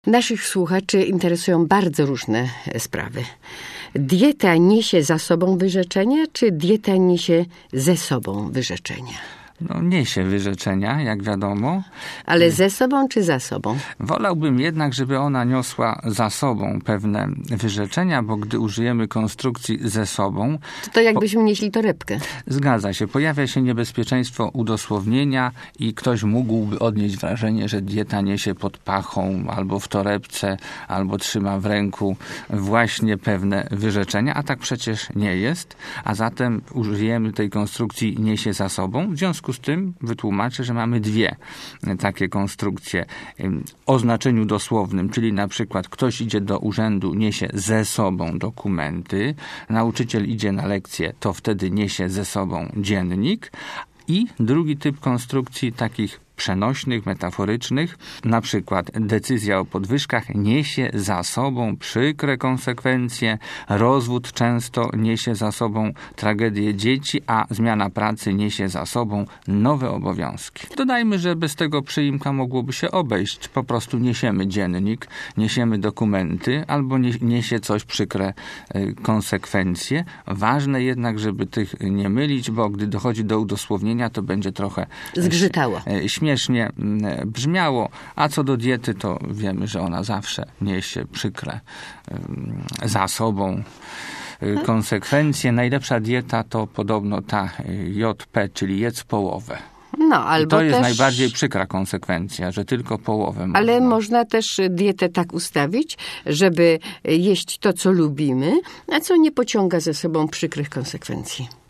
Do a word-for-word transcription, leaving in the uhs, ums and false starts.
Naszych słuchaczy interesują bardzo różne sprawy. Dieta niesie za sobą wyrzeczenia, czy dieta niesie ze sobą wyrzeczenia? No, niesie wyrzeczenia, jak wiadomo. Ale ze sobą czy za sobą? Wolałbym jednak, żeby ona niosła za sobą pewne wyrzeczenia, bo gdy użyjemy konstrukcji ze sobą... To, to jakbyśmy po... nieśli torebkę. Zgadza się. Pojawia się niebezpieczeństwo udosłownienia i ktoś mógłby odnieść wrażenie, że dieta niesie pod pachą albo w torebce, albo trzyma w ręku właśnie pewne wyrzeczenia, a tak przecież nie jest. A zatem użyjemy tej konstrukcji niesie za sobą. W związku z tym wytłumaczę, że mamy dwie takie konstrukcje o znaczeniu dosłownym, czyli na przykład ktoś idzie do urzędu, niesie ze sobą dokumenty, nauczyciel idzie na lekcję, to wtedy niesie ze sobą dziennik. I drugi typ konstrukcji takich przenośnych, metaforycznych, na przykład decyzja o podwyżkach niesie za sobą przykre konsekwencje, rozwód często niesie za sobą tragedię dzieci, a zmiana pracy niesie za sobą nowe obowiązki. Dodajmy, że bez tego przyimka mogłoby się obejść. Po prostu niesiemy dziennik, niesiemy dokumenty albo niesie coś przykre konsekwencje. Ważne jednak, żeby tych nie mylić, bo gdy dochodzi do udosłownienia, to będzie trochę zgrzytało. Śmiesznie brzmiało, a co do diety, to wiemy, że ona zawsze niesie przykre za sobą konsekwencje. Najlepsza dieta to podobno ta J P, czyli jedz połowę. No, albo I to jest też... najbardziej przykra konsekwencja, że tylko połowę można. Ale można też dietę tak ustawić, żeby jeść to, co lubimy, a co nie pociąga ze sobą przykrych konsekwencji.